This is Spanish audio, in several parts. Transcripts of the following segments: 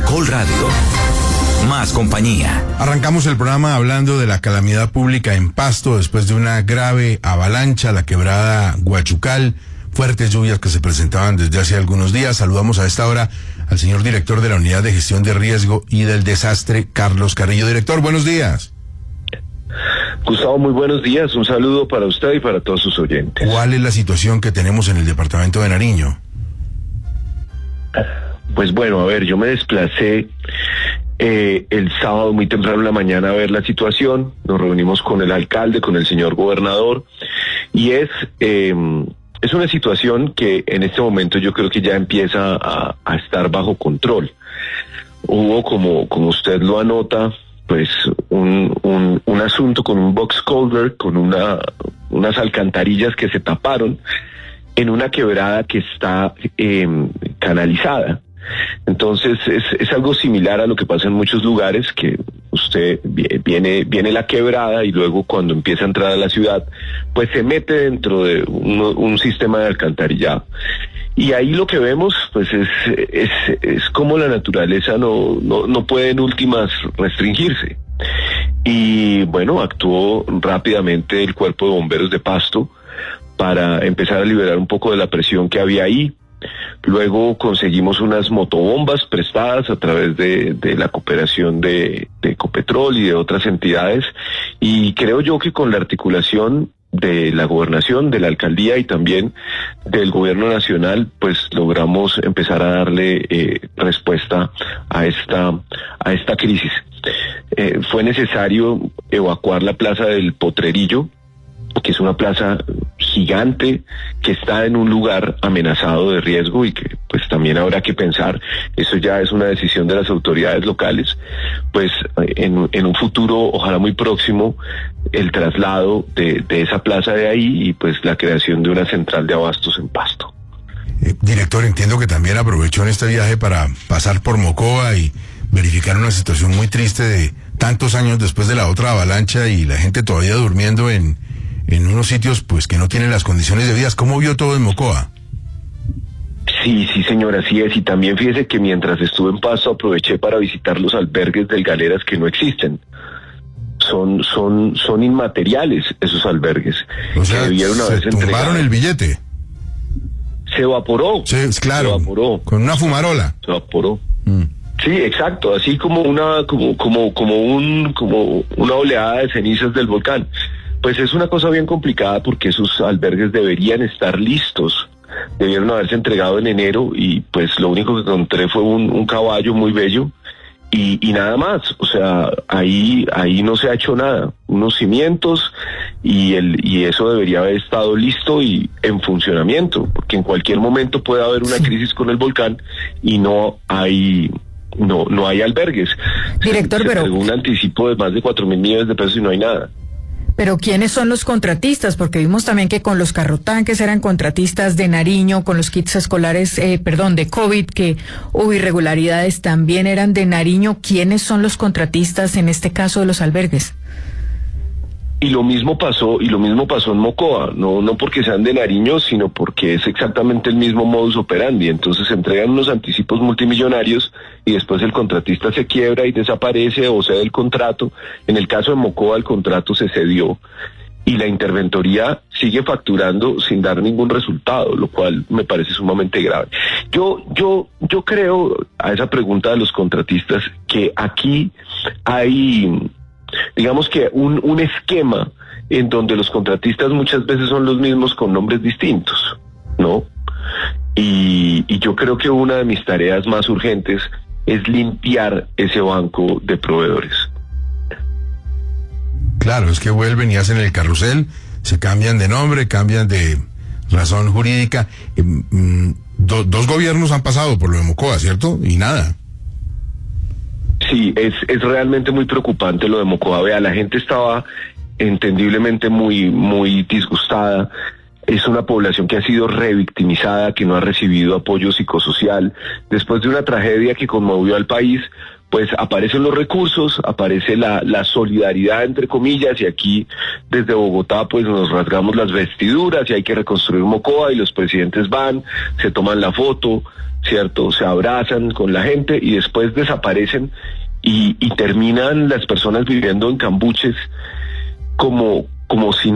Caracol Radio. Más compañía. Arrancamos el programa hablando de la calamidad pública en Pasto después de una grave avalancha, la quebrada Guachucal, fuertes lluvias que se presentaban desde hace algunos días. Saludamos a esta hora al señor director de la Unidad de Gestión de Riesgo y del Desastre, Carlos Carrillo. Director, buenos días. Gustavo, muy buenos días. Un saludo para usted y para todos sus oyentes. ¿Cuál es la situación que tenemos en el departamento de Nariño? Pues bueno, a ver, yo me desplacé el sábado muy temprano en la mañana a ver la situación. Nos reunimos con el alcalde, con el señor gobernador, y es una situación que en este momento yo creo que ya empieza a estar bajo control. Hubo, como usted lo anota, pues un asunto con un box culvert, con unas alcantarillas que se taparon en una quebrada que está canalizada. Entonces es algo similar a lo que pasa en muchos lugares, que usted viene la quebrada y luego cuando empieza a entrar a la ciudad, pues se mete dentro de un sistema de alcantarillado. Y ahí lo que vemos, pues es como la naturaleza no puede en últimas restringirse. Y bueno, actuó rápidamente el Cuerpo de Bomberos de Pasto para empezar a liberar un poco de la presión que había ahí. Luego conseguimos unas motobombas prestadas a través de la cooperación de Ecopetrol y de otras entidades, y creo yo que con la articulación de la gobernación, de la alcaldía y también del gobierno nacional, pues logramos empezar a darle respuesta a esta crisis. Fue necesario evacuar la plaza del Potrerillo, que es una plaza gigante que está en un lugar amenazado de riesgo y que pues también habrá que pensar, eso ya es una decisión de las autoridades locales, pues en un futuro, ojalá muy próximo, el traslado de esa plaza de ahí y pues la creación de una central de abastos en Pasto. Director, entiendo que también aprovechó en este viaje para pasar por Mocoa y verificar una situación muy triste de tantos años después de la otra avalancha y la gente todavía durmiendo en unos sitios pues que no tienen las condiciones debidas. ¿Cómo vio todo en Mocoa? Sí, señor, así es. Y también fíjese que mientras estuve en Pasto aproveché para visitar los albergues del Galeras que no existen. Son inmateriales esos albergues. O sea, que debieron haberse tumbaron entregado. El billete. Se evaporó. Sí, claro. Se evaporó. Con una fumarola. Se evaporó. Sí, exacto, así como una oleada de cenizas del volcán. Pues es una cosa bien complicada porque esos albergues deberían estar listos, debieron haberse entregado en enero y pues lo único que encontré fue un caballo muy bello y nada más. O sea, ahí no se ha hecho nada, unos cimientos y eso debería haber estado listo y en funcionamiento, porque en cualquier momento puede haber una crisis con el volcán y no hay albergues. Director, se entregó un anticipo de más de 4.000 millones de pesos y no hay nada. Pero ¿quiénes son los contratistas? Porque vimos también que con los carrotanques eran contratistas de Nariño, con los kits escolares, de COVID, que hubo irregularidades, también eran de Nariño. ¿Quiénes son los contratistas en este caso de los albergues? Y lo mismo pasó en Mocoa, no porque sean de Nariño, sino porque es exactamente el mismo modus operandi. Entonces se entregan unos anticipos multimillonarios y después el contratista se quiebra y desaparece o cede el contrato. En el caso de Mocoa el contrato se cedió y la interventoría sigue facturando sin dar ningún resultado, lo cual me parece sumamente grave. Yo creo, a esa pregunta de los contratistas, que aquí hay, digamos que un esquema en donde los contratistas muchas veces son los mismos con nombres distintos, ¿no? Y yo creo que una de mis tareas más urgentes es limpiar ese banco de proveedores. Claro, es que vuelven y hacen el carrusel, se cambian de nombre, cambian de razón jurídica. Dos gobiernos han pasado por lo de Mocoa, ¿cierto? Y nada. Sí, es realmente muy preocupante lo de Mocoa. Vea, la gente estaba entendiblemente muy disgustada. Es una población que ha sido revictimizada, que no ha recibido apoyo psicosocial. Después de una tragedia que conmovió al país, pues aparecen los recursos, aparece la solidaridad, entre comillas, y aquí desde Bogotá pues nos rasgamos las vestiduras y hay que reconstruir Mocoa y los presidentes van, se toman la foto, ¿cierto? Se abrazan con la gente y después desaparecen y terminan las personas viviendo en cambuches como si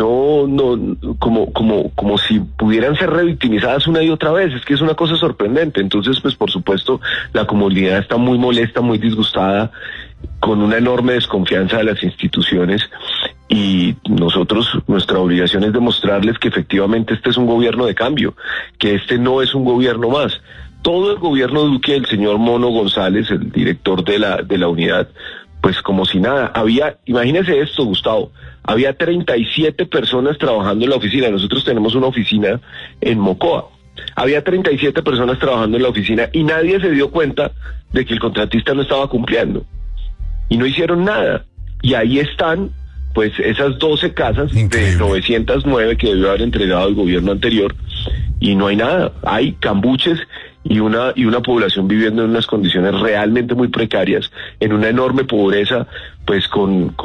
como si pudieran ser revictimizadas una y otra vez. Es que es una cosa sorprendente. Entonces, pues por supuesto, la comunidad está muy molesta, muy disgustada, con una enorme desconfianza de las instituciones, y nuestra obligación es demostrarles que efectivamente este es un gobierno de cambio, que este no es un gobierno más. Todo el gobierno Duque, el señor Mono González, el director de la unidad, pues como si nada. Imagínese esto, Gustavo, había 37 personas trabajando en la oficina. Nosotros tenemos una oficina en Mocoa. Había 37 personas trabajando en la oficina y nadie se dio cuenta de que el contratista no estaba cumpliendo. Y no hicieron nada. Y ahí están, pues, esas 12 casas de 909 que debió haber entregado el gobierno anterior, y no hay nada. Hay cambuches y una población viviendo en unas condiciones realmente muy precarias, en una enorme pobreza, pues con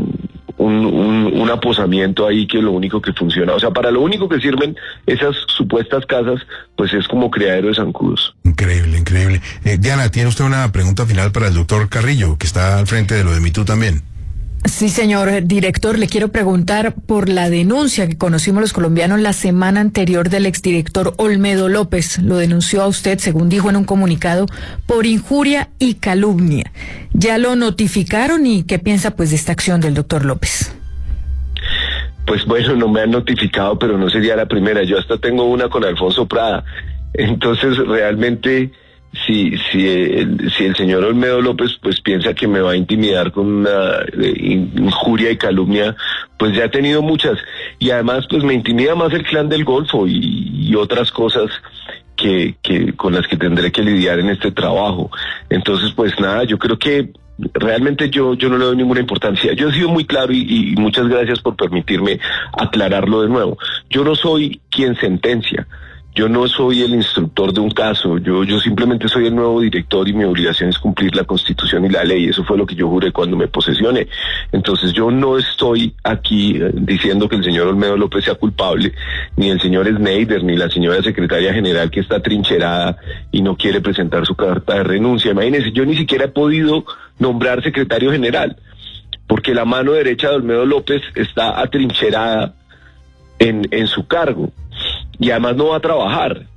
un aposamiento ahí que lo único que funciona, o sea, para lo único que sirven esas supuestas casas, pues es como criadero de zancudos. Increíble, increíble. Diana, ¿tiene usted una pregunta final para el doctor Carrillo, que está al frente de lo de MeToo también? Sí, señor director, le quiero preguntar por la denuncia que conocimos los colombianos la semana anterior del exdirector Olmedo López. Lo denunció a usted, según dijo en un comunicado, por injuria y calumnia. ¿Ya lo notificaron y qué piensa pues de esta acción del doctor López? Pues bueno, no me han notificado, pero no sería la primera. Yo hasta tengo una con Alfonso Prada. Entonces, realmente, si el señor Olmedo López pues piensa que me va a intimidar con una injuria y calumnia, pues ya he tenido muchas. Y además, pues me intimida más el Clan del Golfo y otras cosas que con las que tendré que lidiar en este trabajo. Entonces, pues nada, yo creo que realmente yo no le doy ninguna importancia. Yo he sido muy claro y muchas gracias por permitirme aclararlo de nuevo. Yo no soy quien sentencia. Yo no soy el instructor de un caso, yo simplemente soy el nuevo director y mi obligación es cumplir la Constitución y la ley. Eso fue lo que yo juré cuando me posesioné. Entonces yo no estoy aquí diciendo que el señor Olmedo López sea culpable, ni el señor Schneider, ni la señora secretaria general que está atrincherada y no quiere presentar su carta de renuncia. Imagínense, yo ni siquiera he podido nombrar secretario general, porque la mano derecha de Olmedo López está atrincherada en su cargo. Y además no va a trabajar.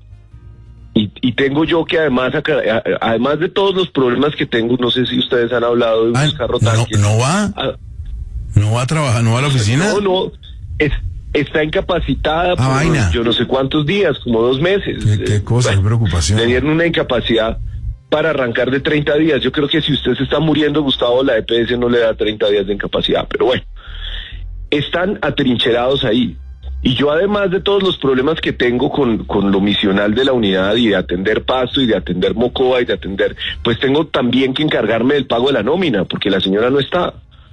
Y tengo yo que además de todos los problemas que tengo, no sé si ustedes han hablado de un carro tanque. ¿No va a trabajar? ¿No va a la oficina? No, está incapacitada por yo no sé cuántos días, como 2 meses. ¿Qué cosa? Qué preocupación. Le dieron una incapacidad para arrancar de 30 días. Yo creo que si usted se está muriendo, Gustavo, la EPS no le da 30 días de incapacidad. Pero bueno, están atrincherados ahí. Y yo, además de todos los problemas que tengo con lo misional de la unidad y de atender Pasto y de atender Mocoa y de atender, pues tengo también que encargarme del pago de la nómina, porque la señora no está,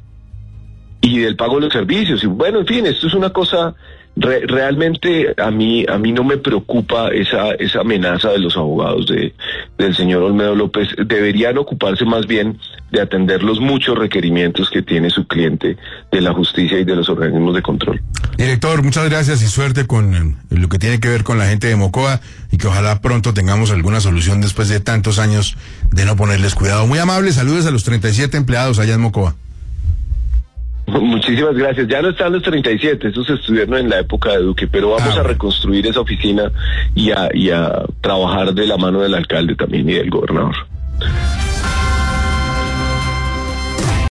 y del pago de los servicios. Y bueno, en fin, esto es una cosa, realmente a mí no me preocupa esa amenaza de los abogados del señor Olmedo López. Deberían ocuparse más bien de atender los muchos requerimientos que tiene su cliente de la justicia y de los organismos de control. Director, muchas gracias y suerte con lo que tiene que ver con la gente de Mocoa, y que ojalá pronto tengamos alguna solución después de tantos años de no ponerles cuidado. Muy amable, saludos a los 37 empleados allá en Mocoa. Muchísimas gracias. Ya no están los 37, esos estuvieron en la época de Duque, pero vamos a reconstruir esa oficina y a trabajar de la mano del alcalde también y del gobernador.